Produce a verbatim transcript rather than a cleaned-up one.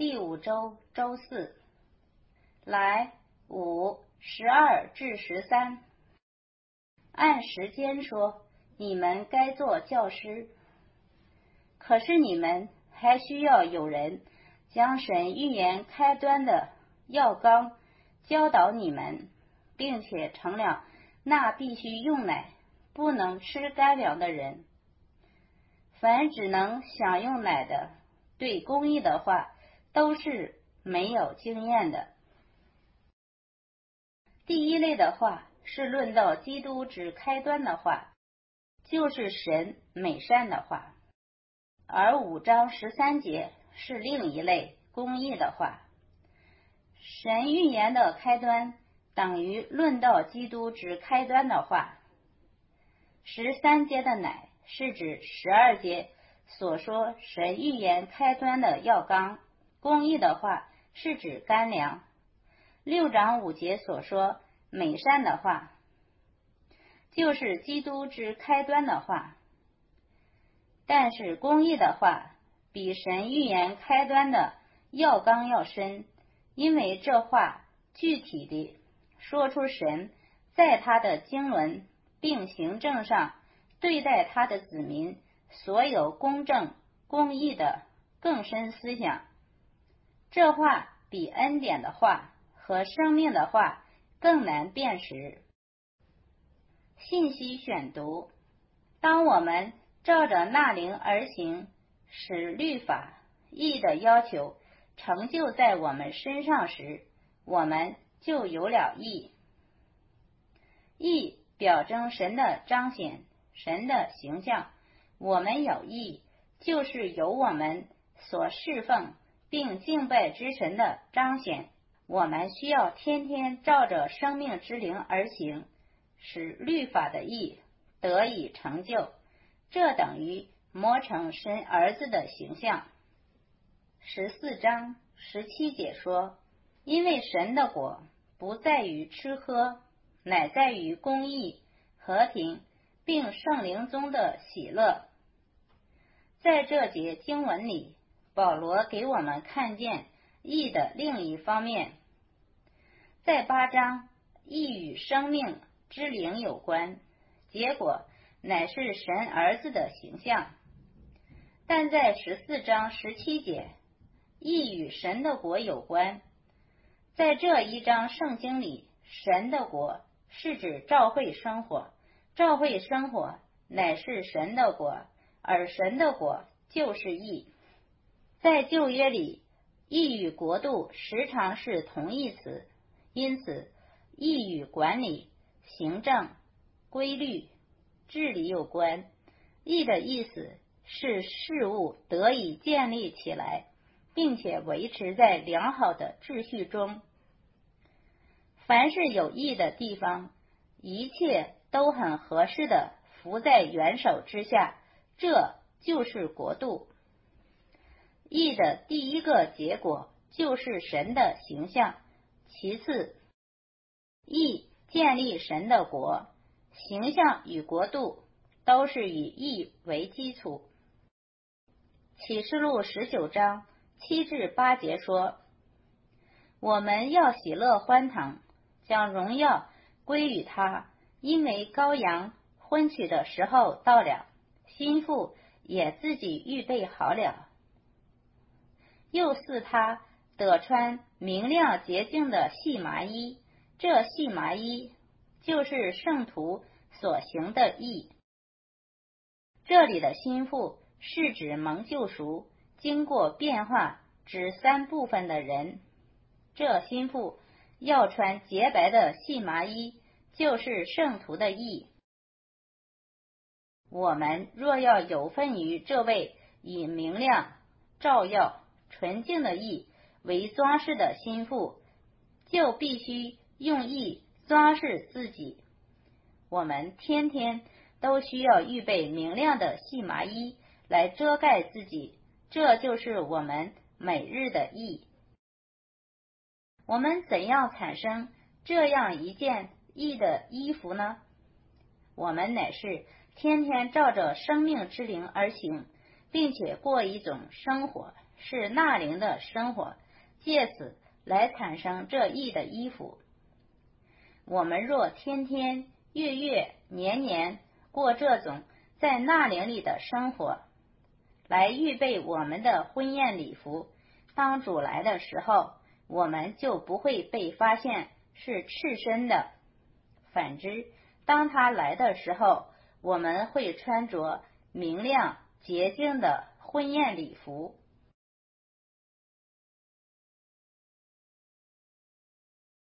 第五周周四，来五十二至十三。按时间说，你们该做教师，可是你们还需要有人将神预言开端的要纲教导你们，并且成了那必须用奶不能吃干粮的人。凡只能享用奶的，对公义的话都是没有经验的。第一类的话是论到基督之开端的话，就是神美善的话，而五章十三节是另一类公义的话。神预言的开端等于论到基督之开端的话。十三节的奶是指十二节所说神预言开端的要纲，公义的话是指干粮。六章五节所说美善的话，就是基督之开端的话。但是公义的话比神预言开端的要纲要深，因为这话具体地说出神在他的经纶并行政上对待他的子民所有公正公义的更深思想。这话比恩典的话和生命的话更难辨识。信息选读：当我们照着纳灵而行，使律法义的要求成就在我们身上时，我们就有了义。义表征神的彰显，神的形象。我们有义，就是由我们所侍奉并敬拜之神的彰显。我们需要天天照着生命之灵而行，使律法的义得以成就，这等于磨成神儿子的形象。十四章十七节说，因为神的国不在于吃喝，乃在于公义、和平，并圣灵中的喜乐。在这节经文里，保罗给我们看见义的另一方面。在八章，义与生命之灵有关，结果乃是神儿子的形象。但在十四章十七节，义与神的国有关。在这一章圣经里，神的国是指教会生活，教会生活乃是神的国，而神的国就是义。在旧约里，义与国度时常是同义词，因此义与管理、行政、规律、治理有关。义的意思是事物得以建立起来，并且维持在良好的秩序中。凡是有义的地方，一切都很合适的服在元首之下，这就是国度。义的第一个结果就是神的形象，其次，义建立神的国，形象与国度都是以义为基础。启示录十九章七至八节说，我们要喜乐欢腾，将荣耀归于他，因为羔羊婚娶的时候到了，新妇也自己预备好了。又似他得穿明亮洁净的细麻衣，这细麻衣就是圣徒所行的义。这里的新妇是指蒙救赎、经过变化指三部分的人。这新妇要穿洁白的细麻衣，就是圣徒的义。我们若要有份于这位以明亮、照耀、纯净的义为装饰的新妇，就必须用义装饰自己。我们天天都需要预备明亮的细麻衣来遮盖自己，这就是我们每日的义。我们怎样产生这样一件义的衣服呢？我们乃是天天照着生命之灵而行，并且过一种生活， 是纳灵的生活，借此来产生这义的衣服。我们若天天、月月、年年过这种在纳灵里的生活，来预备我们的婚宴礼服，当主来的时候，我们就不会被发现是赤身的。反之，当他来的时候，我们会穿着明亮洁净的婚宴礼服。